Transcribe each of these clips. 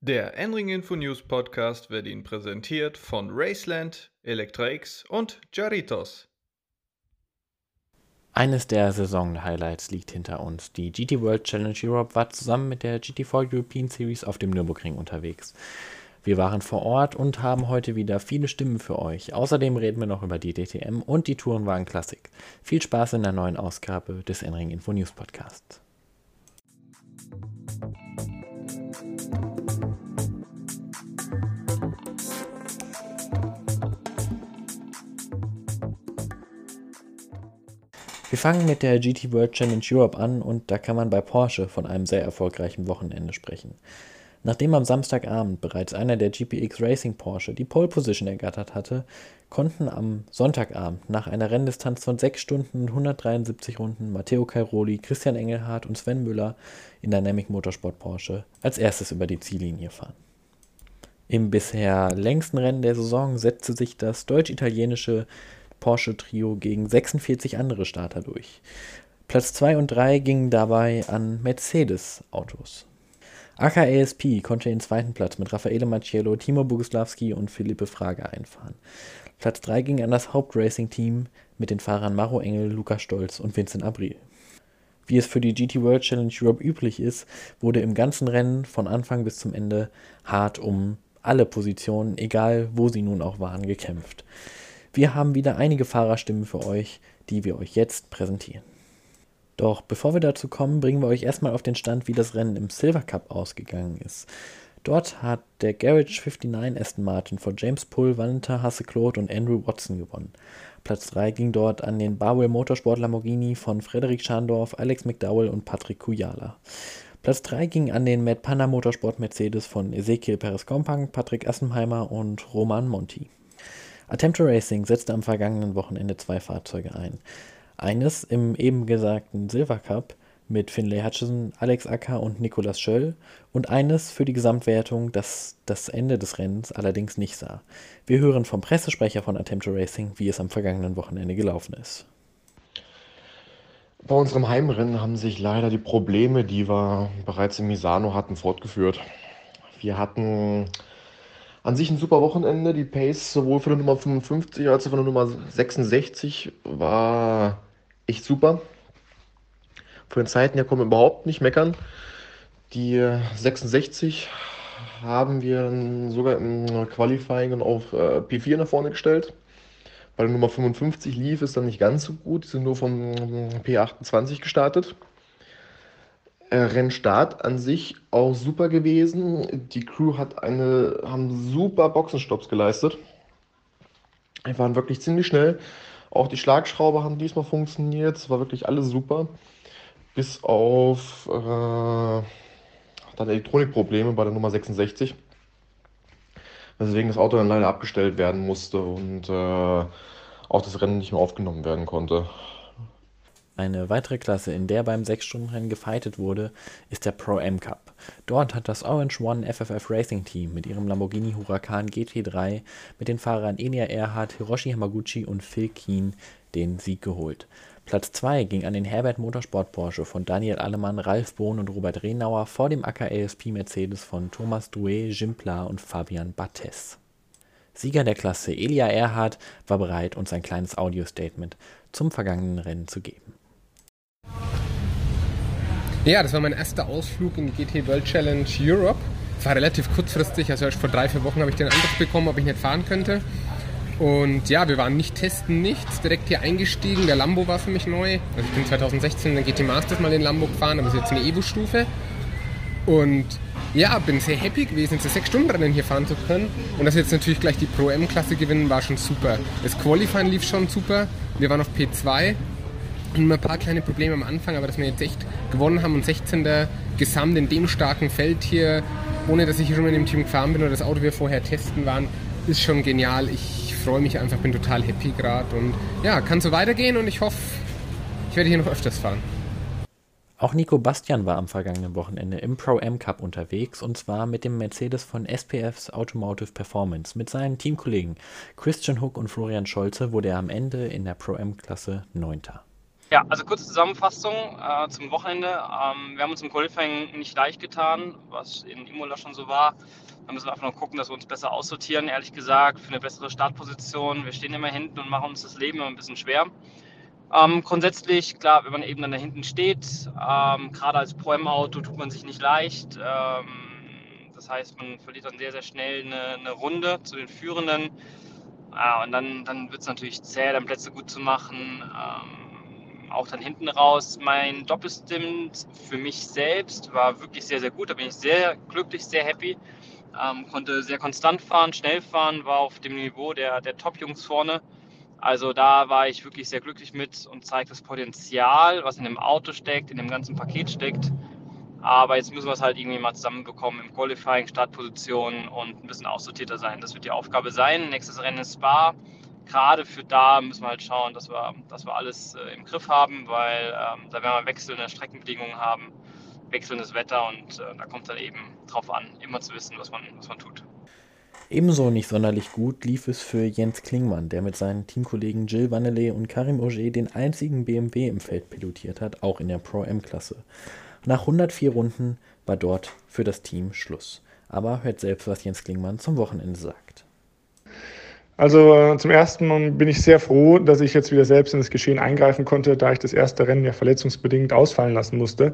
Der N-Ring Info News Podcast wird Ihnen präsentiert von Raceland, Electra-X und Jarritos. Eines der Saison-Highlights liegt hinter uns. Die GT World Challenge Europe war zusammen mit der GT4 European Series auf dem Nürburgring unterwegs. Wir waren vor Ort und haben heute wieder viele Stimmen für euch. Außerdem reden wir noch über die DTM und die Tourenwagen Classic. Viel Spaß in der neuen Ausgabe des N-Ring Info News Podcasts. Wir fangen mit der GT World Challenge Europe an und da kann man bei Porsche von einem sehr erfolgreichen Wochenende sprechen. Nachdem am Samstagabend bereits einer der GPX Racing Porsche die Pole Position ergattert hatte, konnten am Sonntagabend nach einer Renndistanz von 6 Stunden und 173 Runden Matteo Cairoli, Christian Engelhardt und Sven Müller in Dynamic Motorsport Porsche als erstes über die Ziellinie fahren. Im bisher längsten Rennen der Saison setzte sich das deutsch-italienische Porsche-Trio gegen 46 andere Starter durch. Platz 2 und 3 gingen dabei an Mercedes-Autos. AKASP konnte den zweiten Platz mit Raffaele Macchiello, Timo Boguslavski und Philippe Frage einfahren. Platz 3 ging an das Haupt-Racing-Team mit den Fahrern Maro Engel, Lukas Stolz und Vincent Abril. Wie es für die GT World Challenge Europe üblich ist, wurde im ganzen Rennen von Anfang bis zum Ende hart um alle Positionen, egal wo sie nun auch waren, gekämpft. Wir haben wieder einige Fahrerstimmen für euch, die wir euch jetzt präsentieren. Doch bevor wir dazu kommen, bringen wir euch erstmal auf den Stand, wie das Rennen im Silver Cup ausgegangen ist. Dort hat der Garage 59 Aston Martin von James Pull, Valentin Hasse-Claude und Andrew Watson gewonnen. Platz 3 ging dort an den Barwell Motorsport Lamborghini von Frederik Schandorf, Alex McDowell und Patrick Kujala. Platz 3 ging an den Mad Panda Motorsport Mercedes von Ezequiel Perez-Kompang, Patrick Assenheimer und Roman Monti. Attempto Racing setzte am vergangenen Wochenende 2 Fahrzeuge ein. Eines im eben gesagten Silver Cup mit Finlay Hutchison, Alex Acker und Nicolas Schöll und eines für die Gesamtwertung, das das Ende des Rennens allerdings nicht sah. Wir hören vom Pressesprecher von Attempto Racing, wie es am vergangenen Wochenende gelaufen ist. Bei unserem Heimrennen haben sich leider die Probleme, die wir bereits in Misano hatten, fortgeführt. Wir hatten an sich ein super Wochenende. Die Pace sowohl von der Nummer 55 als auch von der Nummer 66 war echt super. Von den Zeiten her können wir überhaupt nicht meckern. Die 66 haben wir dann sogar im Qualifying auf P4 nach vorne gestellt. Bei der Nummer 55 lief es dann nicht ganz so gut. Die sind nur vom P28 gestartet. Rennstart an sich auch super gewesen. Die Crew haben super Boxenstopps geleistet. Die waren wirklich ziemlich schnell. Auch die Schlagschrauber haben diesmal funktioniert. Es war wirklich alles super. Bis auf dann Elektronikprobleme bei der Nummer 66. Weswegen das Auto dann leider abgestellt werden musste und auch das Rennen nicht mehr aufgenommen werden konnte. Eine weitere Klasse, in der beim 6-Stunden-Rennen gefightet wurde, ist der Pro-Am Cup. Dort hat das Orange One FFF Racing Team mit ihrem Lamborghini Huracan GT3 mit den Fahrern Elia Earhart, Hiroshi Hamaguchi und Phil Keen den Sieg geholt. Platz 2 ging an den Herbert Motorsport Porsche von Daniel Alemann, Ralf Bohn und Robert Renauer vor dem AKASP Mercedes von Thomas Douet, Jim Pla und Fabian Barthez. Sieger der Klasse Elia Earhart war bereit, uns ein kleines Audio-Statement zum vergangenen Rennen zu geben. Ja, das war mein erster Ausflug in die GT World Challenge Europe. Es war relativ kurzfristig, also erst vor 3-4 Wochen habe ich den Anruf bekommen, ob ich nicht fahren könnte. Und ja, wir waren nicht testen, nichts, direkt hier eingestiegen. Der Lambo war für mich neu. Also ich bin 2016 in der GT Masters mal den Lambo gefahren, aber es ist jetzt eine Evo-Stufe. Und ja, bin sehr happy gewesen, jetzt 6-Stunden-Rennen hier fahren zu können. Und dass wir jetzt natürlich gleich die Pro-M-Klasse gewinnen, war schon super. Das Qualifying lief schon super. Wir waren auf P2. Und ein paar kleine Probleme am Anfang, aber dass wir jetzt echt gewonnen haben und 16. Gesamt in dem starken Feld hier, ohne dass ich hier schon mal in dem Team gefahren bin oder das Auto wir vorher testen waren, ist schon genial. Ich freue mich einfach, bin total happy gerade und ja, kann so weitergehen und ich hoffe, ich werde hier noch öfters fahren. Auch Nico Bastian war am vergangenen Wochenende im Pro-Am Cup unterwegs und zwar mit dem Mercedes von SPF's Automotive Performance. Mit seinen Teamkollegen Christian Hook und Florian Scholze wurde er am Ende in der Pro-Am-Klasse 9. Ja, also kurze Zusammenfassung zum Wochenende. Wir haben uns im Qualifying nicht leicht getan, was in Imola schon so war. Da müssen wir einfach noch gucken, dass wir uns besser aussortieren, ehrlich gesagt, für eine bessere Startposition. Wir stehen immer hinten und machen uns das Leben immer ein bisschen schwer. Grundsätzlich, klar, wenn man eben dann da hinten steht, gerade als Pro-M-Auto tut man sich nicht leicht. Das heißt, man verliert dann sehr, sehr schnell eine Runde zu den Führenden. Und dann wird es natürlich zäh, dann Plätze gut zu machen. Auch dann hinten raus. Mein Doppelstint für mich selbst war wirklich sehr, sehr gut. Da bin ich sehr glücklich, sehr happy. Konnte sehr konstant fahren, schnell fahren, war auf dem Niveau der Top-Jungs vorne. Also da war ich wirklich sehr glücklich mit und zeigt das Potenzial, was in dem Auto steckt, in dem ganzen Paket steckt. Aber jetzt müssen wir es halt irgendwie mal zusammenbekommen im Qualifying, Startposition und ein bisschen aussortierter sein. Das wird die Aufgabe sein. Nächstes Rennen ist Spa. Gerade für da müssen wir halt schauen, dass wir alles im Griff haben, weil da werden wir wechselnde Streckenbedingungen haben, wechselndes Wetter und da kommt es dann eben drauf an, immer zu wissen, was man tut. Ebenso nicht sonderlich gut lief es für Jens Klingmann, der mit seinen Teamkollegen Gilles Vannelet und Karim Auger den einzigen BMW im Feld pilotiert hat, auch in der Pro-M-Klasse. Nach 104 Runden war dort für das Team Schluss. Aber hört selbst, was Jens Klingmann zum Wochenende sagt. Also zum ersten Mal bin ich sehr froh, dass ich jetzt wieder selbst in das Geschehen eingreifen konnte, da ich das erste Rennen ja verletzungsbedingt ausfallen lassen musste.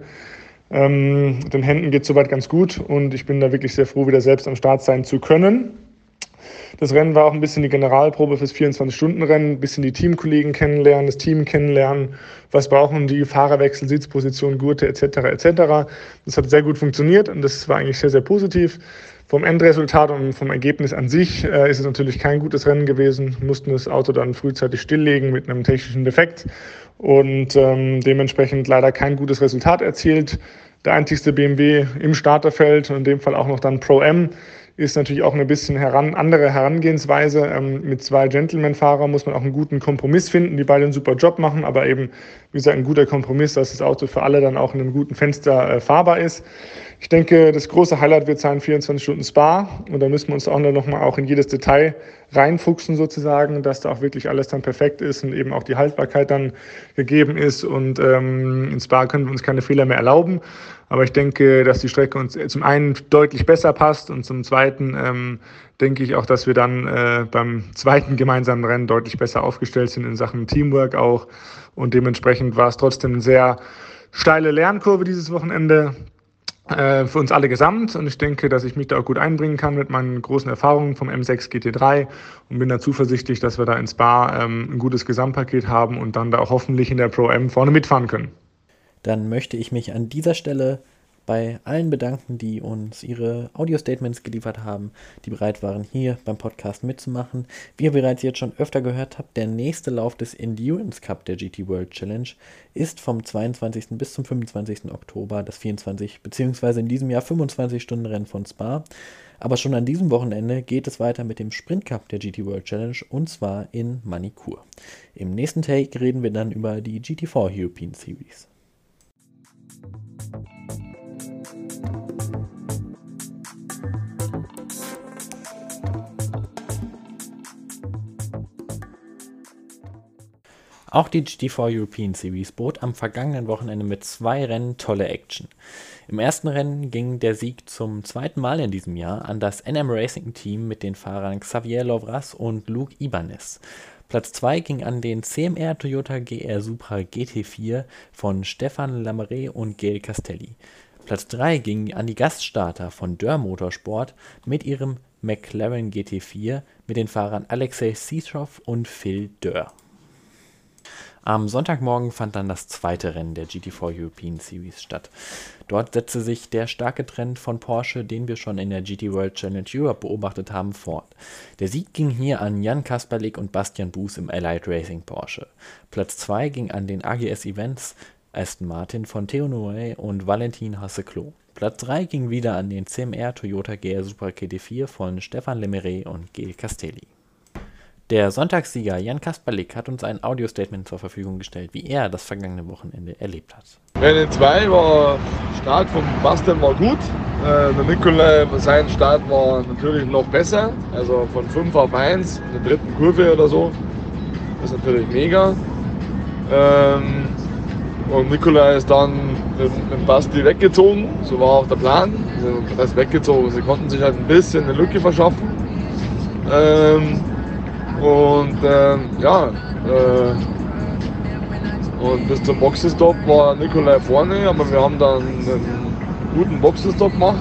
Den Händen geht es soweit ganz gut und ich bin da wirklich sehr froh, wieder selbst am Start sein zu können. Das Rennen war auch ein bisschen die Generalprobe fürs 24-Stunden-Rennen, ein bisschen die Teamkollegen kennenlernen, das Team kennenlernen, was brauchen die, Fahrerwechsel, Sitzposition, Gurte etc. etc. Das hat sehr gut funktioniert und das war eigentlich sehr, sehr positiv. Vom Endresultat und vom Ergebnis an sich ist es natürlich kein gutes Rennen gewesen. Wir mussten das Auto dann frühzeitig stilllegen mit einem technischen Defekt und dementsprechend leider kein gutes Resultat erzielt. Der einzigste BMW im Starterfeld und in dem Fall auch noch dann Pro-M ist natürlich auch eine bisschen andere Herangehensweise. Mit zwei Gentleman-Fahrern muss man auch einen guten Kompromiss finden, die beide einen super Job machen, aber eben, wie gesagt, ein guter Kompromiss, dass das Auto für alle dann auch in einem guten Fenster fahrbar ist. Ich denke, das große Highlight wird sein 24 Stunden Spa und da müssen wir uns auch noch mal auch in jedes Detail reinfuchsen sozusagen, dass da auch wirklich alles dann perfekt ist und eben auch die Haltbarkeit dann gegeben ist und in Spa können wir uns keine Fehler mehr erlauben. Aber ich denke, dass die Strecke uns zum einen deutlich besser passt und zum zweiten denke ich auch, dass wir dann beim zweiten gemeinsamen Rennen deutlich besser aufgestellt sind in Sachen Teamwork auch. Und dementsprechend war es trotzdem eine sehr steile Lernkurve dieses Wochenende für uns alle gesamt. Und ich denke, dass ich mich da auch gut einbringen kann mit meinen großen Erfahrungen vom M6 GT3 und bin da zuversichtlich, dass wir da in Spa ein gutes Gesamtpaket haben und dann da auch hoffentlich in der Pro-M vorne mitfahren können. Dann möchte ich mich an dieser Stelle bei allen bedanken, die uns ihre Audio-Statements geliefert haben, die bereit waren, hier beim Podcast mitzumachen. Wie ihr bereits jetzt schon öfter gehört habt, der nächste Lauf des Endurance Cup der GT World Challenge ist vom 22. bis zum 25. Oktober das 24 bzw. in diesem Jahr 25-Stunden-Rennen von Spa. Aber schon an diesem Wochenende geht es weiter mit dem Sprint Cup der GT World Challenge und zwar in Manicourt. Im nächsten Take reden wir dann über die GT4 European Series. Auch die GT4 European Series bot am vergangenen Wochenende mit 2 Rennen tolle Action. Im ersten Rennen ging der Sieg zum zweiten Mal in diesem Jahr an das NM Racing Team mit den Fahrern Xavier Lovras und Luke Ibanez. Platz 2 ging an den CMR Toyota GR Supra GT4 von Stefan Lameret und Gael Castelli. Platz 3 ging an die Gaststarter von Dörr Motorsport mit ihrem McLaren GT4 mit den Fahrern Alexei Sischow und Phil Dörr. Am Sonntagmorgen fand dann das zweite Rennen der GT4 European Series statt. Dort setzte sich der starke Trend von Porsche, den wir schon in der GT World Challenge Europe beobachtet haben, fort. Der Sieg ging hier an Jan Kasperlik und Bastian Buß im Allied Racing Porsche. Platz 2 ging an den AGS Events Aston Martin von Theo Nouret und Valentin Hasse-Clos. Platz 3 ging wieder an den CMR Toyota GR Supra GT4 von Stefan Lameret und Gael Castelli. Der Sonntagssieger Jan Kasperlik hat uns ein Audio-Statement zur Verfügung gestellt, wie er das vergangene Wochenende erlebt hat. Rennen 2 war Start von Bastian war gut. Der Nikolai, sein Start war natürlich noch besser. Also von 5 auf 1 in der dritten Kurve oder so. Das ist natürlich mega. Und Nikolai ist dann mit Basti weggezogen, so war auch der Plan. Er ist weggezogen, sie konnten sich halt ein bisschen eine Lücke verschaffen. Und bis zum Boxenstopp war Nikolai vorne, aber wir haben dann einen guten Boxenstopp gemacht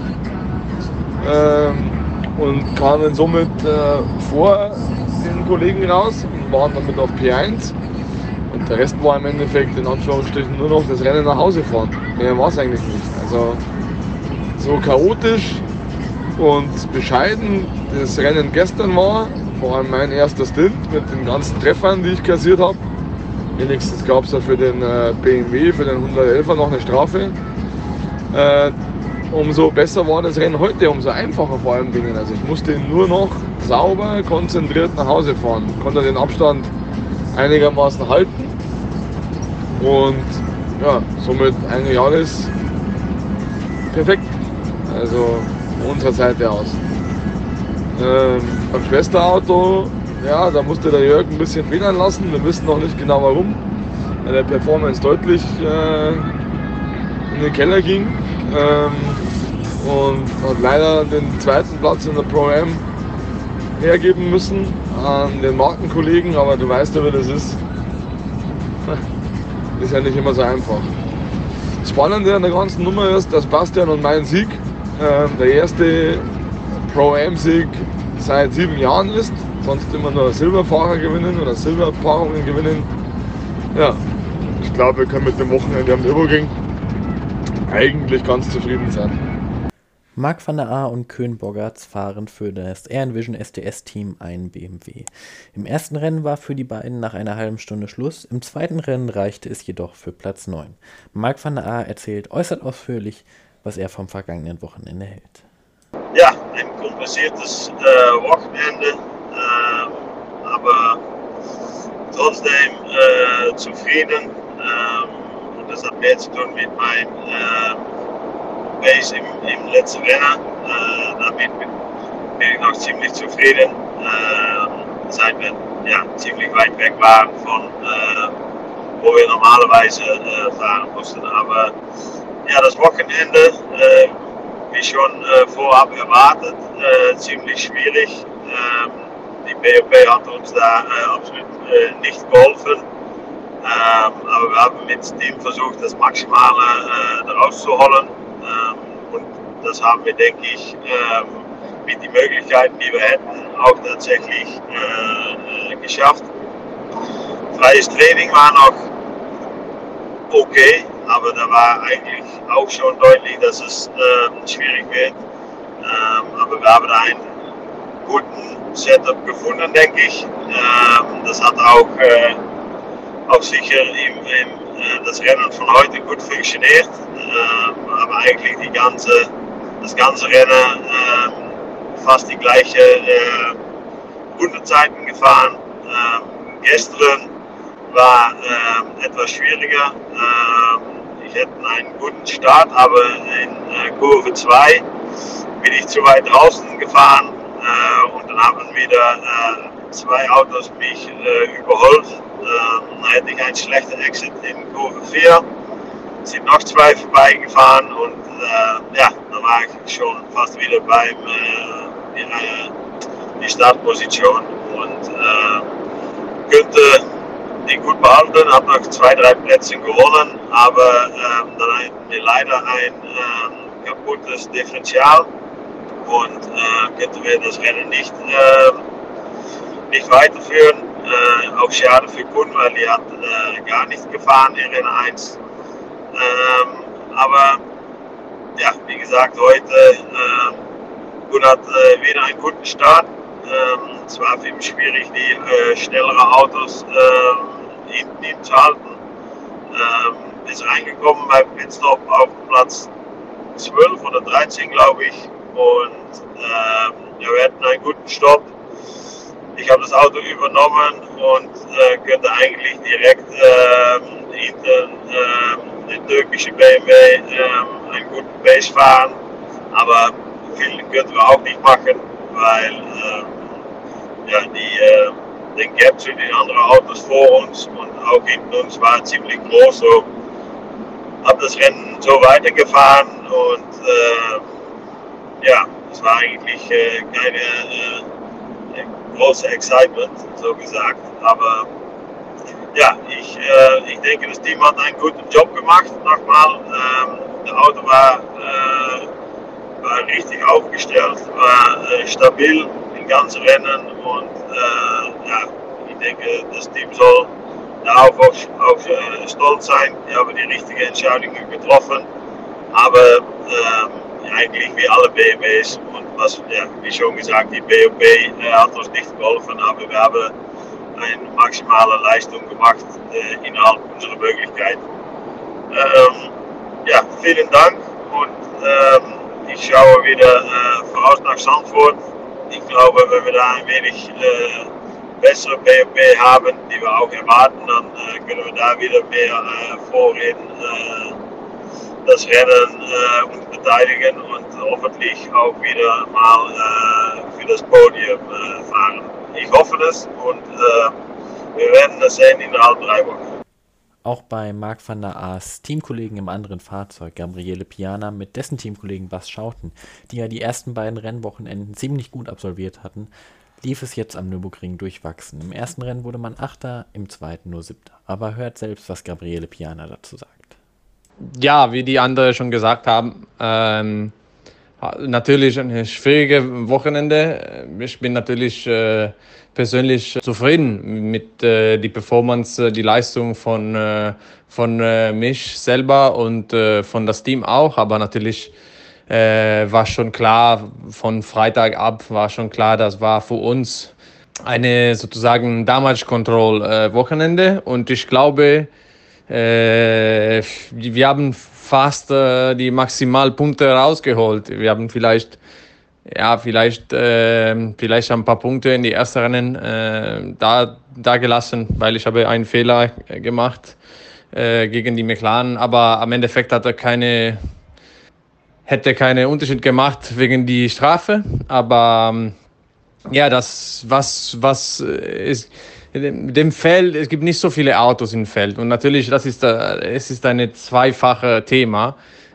und kamen somit vor den Kollegen raus und waren damit auf P1. Und der Rest war im Endeffekt in Anführungsstrichen nur noch das Rennen nach Hause fahren. Mehr war es eigentlich nicht. Also so chaotisch und bescheiden das Rennen gestern war, vor allem mein erster Stint mit den ganzen Treffern, die ich kassiert habe. Wenigstens gab es ja für den BMW, für den 111er noch eine Strafe. Umso besser war das Rennen heute, umso einfacher vor allem Dingen. Also ich musste nur noch sauber, konzentriert nach Hause fahren. Konnte den Abstand einigermaßen halten und ja, somit eigentlich alles perfekt. Also von unserer Seite aus. Beim Schwesterauto, ja, da musste der Jörg ein bisschen federn lassen. Wir wissen noch nicht genau warum, weil der Performance deutlich in den Keller ging und hat leider den zweiten Platz in der Pro-Am hergeben müssen an den Markenkollegen, aber du weißt ja, wie das ist. Ist ja nicht immer so einfach. Das Spannende an der ganzen Nummer ist, dass Bastian und mein Sieg der erste Pro-Am-Sieg seit 7 Jahren ist. Sonst immer nur Silberfahrer gewinnen oder Silberpaarungen gewinnen. Ja, ich glaube, wir können mit dem Wochenende am Nürburgring eigentlich ganz zufrieden sein. Marc van der Aa und Koen Boggarts fahren für das Air Envision STS-Team einen BMW. Im ersten Rennen war für die beiden nach einer halben Stunde Schluss, im zweiten Rennen reichte es jedoch für Platz 9. Marc van der Aa erzählt äußerst ausführlich, was er vom vergangenen Wochenende hält. Ja, ein kompensiertes Wochenende, aber trotzdem zufrieden. Und das hat mehr zu tun mit meinem Pace im letzten Rennen. Damit bin ich noch ziemlich zufrieden, seit wir ziemlich weit weg waren von wo wir normalerweise fahren mussten. Aber ja, das Wochenende, wie schon vorab erwartet, ziemlich schwierig. Die BOP hat uns da absolut nicht geholfen. Aber wir haben mit dem Team versucht, das Maximale daraus zu holen. Und das haben wir, denke ich, mit den Möglichkeiten, die wir hätten, auch tatsächlich geschafft. Freies Training war noch okay, aber da war eigentlich auch schon deutlich, dass es schwierig wird. Aber wir haben einen guten Setup gefunden, denke ich. Das hat auch sicher das Rennen von heute gut funktioniert. Aber eigentlich das ganze Rennen fast die gleiche Rundenzeiten gefahren. Gestern war etwas schwieriger. Ich hätte einen guten Start, aber in Kurve 2 bin ich zu weit draußen gefahren und dann haben wieder 2 Autos mich überholt. Dann hätte ich einen schlechten Exit in Kurve 4. Sind noch 2 vorbeigefahren und dann war ich schon fast wieder beim die Startposition und könnte die gut behalten, habe noch 2-3 Plätze gewonnen, aber dann hatten wir leider ein kaputtes Differential und könnten wir das Rennen nicht weiterführen. Auch schade für Koen, weil die hat gar nicht gefahren in Rennen 1. Aber ja, wie gesagt, heute Koen hat wieder einen guten Start. Es war für ihn schwierig, die schnelleren Autos hinten zu halten. Ist reingekommen beim Pitstop auf Platz 12 oder 13, glaube ich. Und wir hatten einen guten Stopp. Ich habe das Auto übernommen und könnte eigentlich direkt hinter den türkischen BMW einen guten Pace fahren. Aber viel könnten wir auch nicht machen, weil den Gap zu den anderen Autos vor uns und auch hinter uns war ziemlich groß. So habe das Rennen so weitergefahren und ja, es war eigentlich keine große Excitement, so gesagt. Aber ja, ich denke, das Team hat einen guten Job gemacht. Nochmal, das Auto war richtig aufgestellt, war stabil im ganzen Rennen und ja, ich denke, das Team soll darauf auch stolz sein. Die haben die richtigen Entscheidungen getroffen, aber eigentlich wie alle BMWs und was, ja, wie schon gesagt, die BOP hat uns nicht geholfen, aber wir haben eine maximale Leistung gemacht innerhalb unserer Möglichkeiten. Ja, vielen Dank und ich schaue wieder voraus nach Zandvoort. Ich glaube, wenn wir da ein wenig bessere BOP haben, die wir auch erwarten, dann können wir da wieder mehr vorreden, das Rennen uns beteiligen und hoffentlich auch wieder mal für das Podium fahren. Ich hoffe das und wir werden das sehen innerhalb 3 Wochen. Auch bei Marc van der Aas Teamkollegen im anderen Fahrzeug, Gabriele Piana mit dessen Teamkollegen Bas Schouten, die ja die ersten beiden Rennwochenenden ziemlich gut absolviert hatten, lief es jetzt am Nürburgring durchwachsen. Im ersten Rennen wurde man Achter, im zweiten nur Siebter. Aber hört selbst, was Gabriele Piana dazu sagt. Ja, wie die anderen schon gesagt haben, natürlich ein schwieriges Wochenende. Ich bin natürlich persönlich zufrieden mit der Performance, die Leistung von mich selber und von das Team auch. Aber natürlich war schon klar, von Freitag ab war schon klar, das war für uns eine sozusagen Damage Control Wochenende. Und ich glaube, wir haben fast die Maximalpunkte rausgeholt. Wir haben vielleicht ein paar Punkte in die ersten Rennen da gelassen, weil ich habe einen Fehler gemacht gegen die McLaren. Aber am Endeffekt hätte keine Unterschied gemacht wegen die Strafe. Aber ja, was ist dem Feld, es gibt nicht so viele Autos im Feld und natürlich, es ist ein zweifache Thema.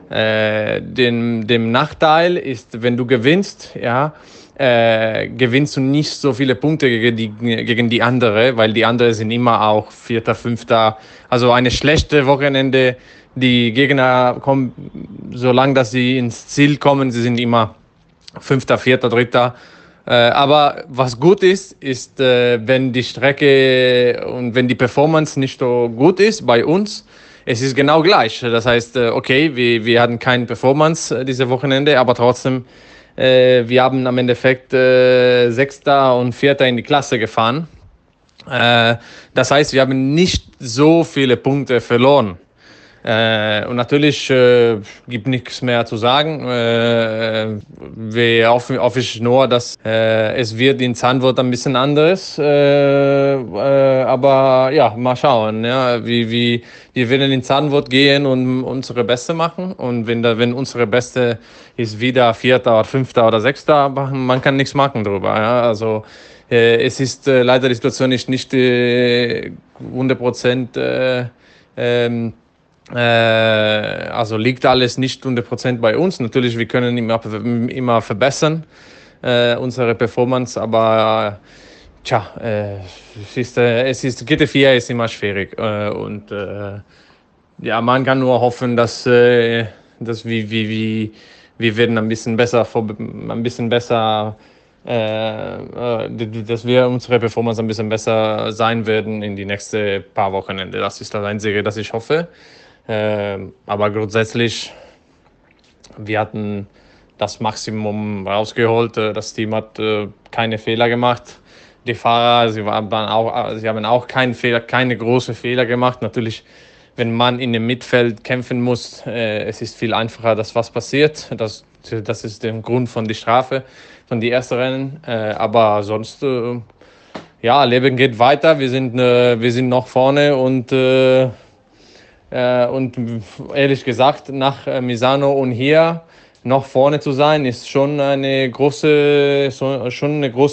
Dem Nachteil ist, wenn du gewinnst, ja, gewinnst du nicht so viele Punkte gegen die andere, weil die anderen sind immer auch Vierter, Fünfter. Also eine schlechte Wochenende, die Gegner kommen, solange dass sie ins Ziel kommen, sie sind immer Fünfter, Vierter, Dritter. Aber was gut ist, wenn die Strecke und wenn die Performance nicht so gut ist bei uns, es ist genau gleich. Das heißt, okay, wir hatten keine Performance diese Wochenende, aber trotzdem, wir haben am Endeffekt Sechster und Vierter in die Klasse gefahren. Das heißt, wir haben nicht so viele Punkte verloren. Und natürlich gibt nichts mehr zu sagen. Wir hoffen nur, dass es wird in Zandvoort ein bisschen anders. Aber ja, mal schauen. Ja, wir werden in Zandvoort gehen und unsere Beste machen. Und wenn unsere Beste ist wieder Vierter oder Fünfter oder Sechster, man kann nichts machen darüber. Ja? Also es ist leider die Situation ist nicht 100%. Also liegt alles nicht 100% bei uns. Natürlich, wir können immer verbessern, unsere Performance, aber GT4 ist immer schwierig. Und ja, man kann nur hoffen, dass wir werden ein bisschen besser, dass wir unsere Performance ein bisschen besser sein werden in die nächsten paar Wochenende. Das ist das Einzige, das ich hoffe. Aber grundsätzlich, wir hatten das Maximum rausgeholt. Das Team hat keine Fehler gemacht. Die Fahrer, sie haben auch keine großen Fehler gemacht. Natürlich, wenn man in dem Mittelfeld kämpfen muss, es ist viel einfacher, dass was passiert. Das ist der Grund von der Strafe, von den ersten Rennen. Aber sonst, ja, Leben geht weiter. Wir sind noch vorne und ehrlich gesagt, nach Misano und hier noch vorne zu sein, ist schon eine große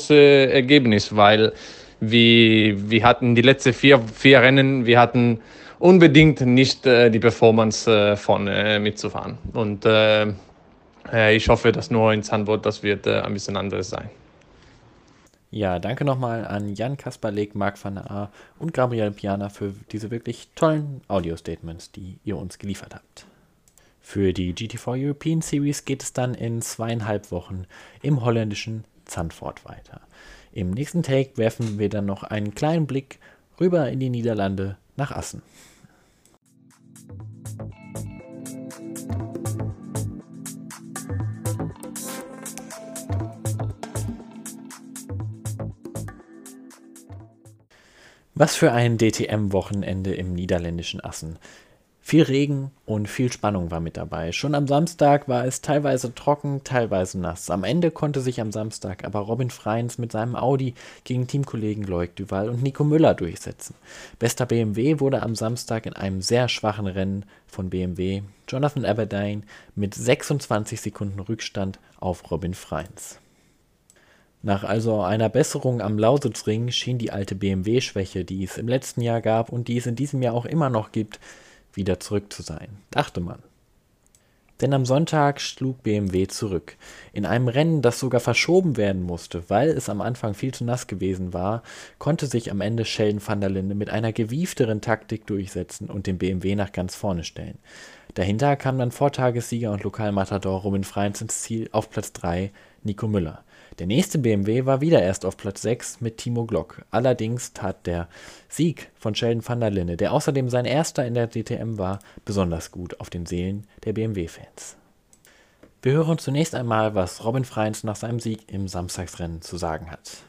Ergebnis, weil wir hatten die letzten vier Rennen, wir hatten unbedingt nicht die Performance vorne mitzufahren. Und ich hoffe, dass nur in Zandvoort das wird ein bisschen anders sein. Ja, danke nochmal an Jan Kasperlek, Marc van der Aar und Gabriel Piana für diese wirklich tollen Audio-Statements, die ihr uns geliefert habt. Für die GT4 European Series geht es dann in 2,5 Wochen im holländischen Zandvoort weiter. Im nächsten Take werfen wir dann noch einen kleinen Blick rüber in die Niederlande nach Assen. Was für ein DTM-Wochenende im niederländischen Assen. Viel Regen und viel Spannung war mit dabei. Schon am Samstag war es teilweise trocken, teilweise nass. Am Ende konnte sich am Samstag aber Robin Freins mit seinem Audi gegen Teamkollegen Loic Duval und Nico Müller durchsetzen. Bester BMW wurde am Samstag in einem sehr schwachen Rennen von BMW Jonathan Aberdeen mit 26 Sekunden Rückstand auf Robin Freins. Nach also einer Besserung am Lausitzring schien die alte BMW-Schwäche, die es im letzten Jahr gab und die es in diesem Jahr auch immer noch gibt, wieder zurück zu sein, dachte man. Denn am Sonntag schlug BMW zurück. In einem Rennen, das sogar verschoben werden musste, weil es am Anfang viel zu nass gewesen war, konnte sich am Ende Sheldon van der Linde mit einer gewiefteren Taktik durchsetzen und den BMW nach ganz vorne stellen. Dahinter kam dann Vortagessieger und Lokalmatador Robin Freins ins Ziel auf Platz 3, Nico Müller. Der nächste BMW war wieder erst auf Platz 6 mit Timo Glock. Allerdings tat der Sieg von Sheldon van der Linde, der außerdem sein erster in der DTM war, besonders gut auf den Seelen der BMW-Fans. Wir hören zunächst einmal, was Robin Freins nach seinem Sieg im Samstagsrennen zu sagen hat.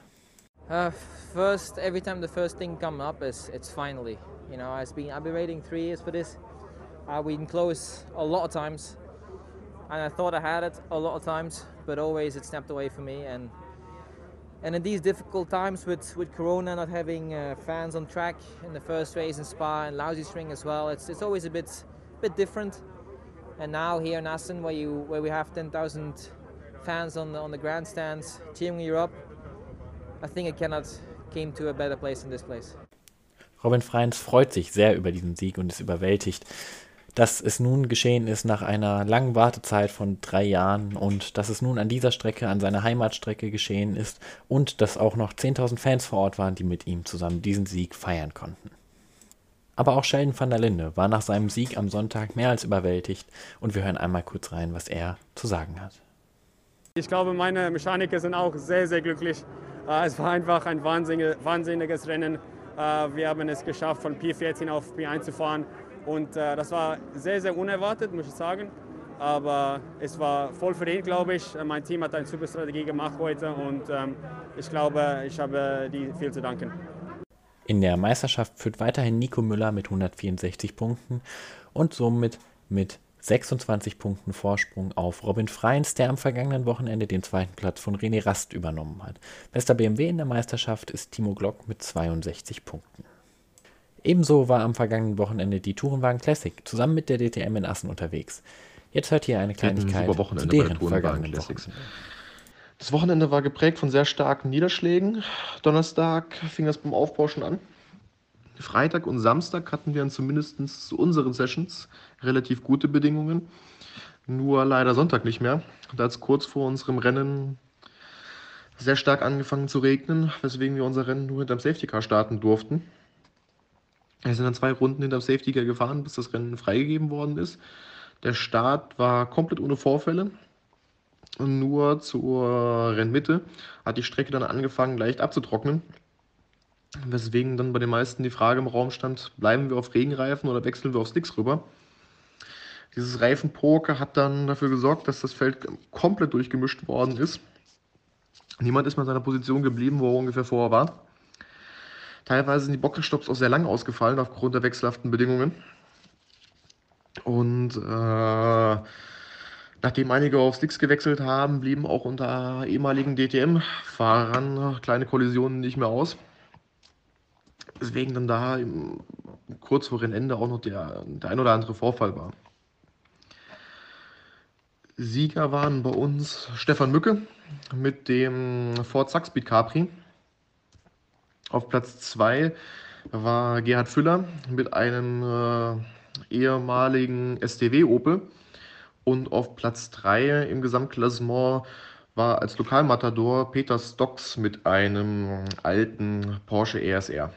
First, every time the first thing comes up, it's finally. You know, I've been waiting 3 years for this. I've been close a lot of times. And I thought I had it a lot of times, but always it snapped away from me. And in these difficult times with Corona, not having fans on track in the first race in Spa and lousy string as well, it's always a bit different. And now here in Assen, where we have 10,000 fans on the grandstands cheering you up, I think I cannot came to a better place than this place. Robin Freins freut sich sehr über diesen Sieg und ist überwältigt, dass es nun geschehen ist nach einer langen Wartezeit von 3 Jahren und dass es nun an dieser Strecke, an seiner Heimatstrecke geschehen ist und dass auch noch 10.000 Fans vor Ort waren, die mit ihm zusammen diesen Sieg feiern konnten. Aber auch Sheldon van der Linde war nach seinem Sieg am Sonntag mehr als überwältigt und wir hören einmal kurz rein, was er zu sagen hat. Ich glaube, meine Mechaniker sind auch sehr, sehr glücklich. Es war einfach ein wahnsinniges Rennen. Wir haben es geschafft, von P14 auf P1 zu fahren. Und das war sehr, sehr unerwartet, muss ich sagen. Aber es war voll verdient, glaube ich. Mein Team hat eine super Strategie gemacht heute und ich glaube, ich habe die viel zu danken. In der Meisterschaft führt weiterhin Nico Müller mit 164 Punkten und somit mit 26 Punkten Vorsprung auf Robin Freins, der am vergangenen Wochenende den 2. Platz von René Rast übernommen hat. Bester BMW in der Meisterschaft ist Timo Glock mit 62 Punkten. Ebenso war am vergangenen Wochenende die Tourenwagen Classic zusammen mit der DTM in Assen unterwegs. Jetzt hört ihr eine Kleinigkeit zu deren vergangenen Wochenende. Das Wochenende war geprägt von sehr starken Niederschlägen. Donnerstag fing das beim Aufbau schon an. Freitag und Samstag hatten wir zumindest zu unseren Sessions relativ gute Bedingungen. Nur leider Sonntag nicht mehr. Da hat es kurz vor unserem Rennen sehr stark angefangen zu regnen, weswegen wir unser Rennen nur hinterm Safety Car starten durften. Wir sind dann 2 Runden hinterm Safety Car gefahren, bis das Rennen freigegeben worden ist. Der Start war komplett ohne Vorfälle. Und nur zur Rennmitte hat die Strecke dann angefangen leicht abzutrocknen. Weswegen dann bei den meisten die Frage im Raum stand, bleiben wir auf Regenreifen oder wechseln wir auf Slicks rüber. Dieses Reifenpoker hat dann dafür gesorgt, dass das Feld komplett durchgemischt worden ist. Niemand ist mal in seiner Position geblieben, wo er ungefähr vorher war. Teilweise sind die Boxenstopps auch sehr lang ausgefallen aufgrund der wechselhaften Bedingungen. Und nachdem einige auf Slicks gewechselt haben, blieben auch unter ehemaligen DTM-Fahrern kleine Kollisionen nicht mehr aus. Deswegen dann da kurz vor Rennende auch noch der ein oder andere Vorfall war. Sieger waren bei uns Stefan Mücke mit dem Ford Saxpeed Capri. Auf Platz 2 war Gerhard Füller mit einem ehemaligen STW Opel. Und auf Platz 3 im Gesamtklassement war als Lokalmatador Peter Stocks mit einem alten Porsche ESR.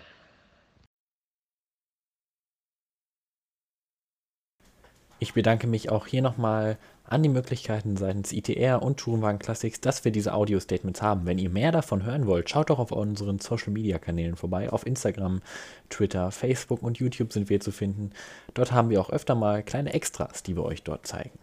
Ich bedanke mich auch hier nochmal an die Möglichkeiten seitens ITR und Tourenwagen Classics, dass wir diese Audio-Statements haben. Wenn ihr mehr davon hören wollt, schaut doch auf unseren Social-Media-Kanälen vorbei. Auf Instagram, Twitter, Facebook und YouTube sind wir zu finden. Dort haben wir auch öfter mal kleine Extras, die wir euch dort zeigen.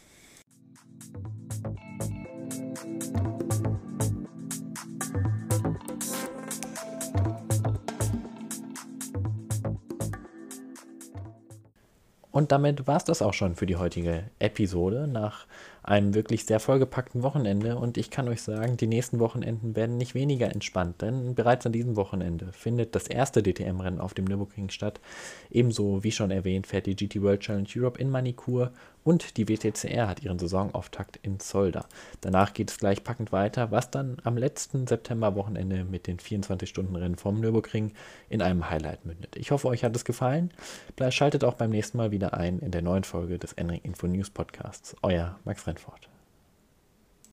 Und damit war es das auch schon für die heutige Episode nach einem wirklich sehr vollgepackten Wochenende. Und ich kann euch sagen, die nächsten Wochenenden werden nicht weniger entspannt, denn bereits an diesem Wochenende findet das erste DTM-Rennen auf dem Nürburgring statt. Ebenso, wie schon erwähnt, fährt die GT World Challenge Europe in Manicourt und die WTCR hat ihren Saisonauftakt in Zolder. Danach geht es gleich packend weiter, was dann am letzten Septemberwochenende mit den 24-Stunden-Rennen vom Nürburgring in einem Highlight mündet. Ich hoffe, euch hat es gefallen. Schaltet auch beim nächsten Mal wieder ein in der neuen Folge des N-Ring Info News Podcasts. Euer Max Rennfort.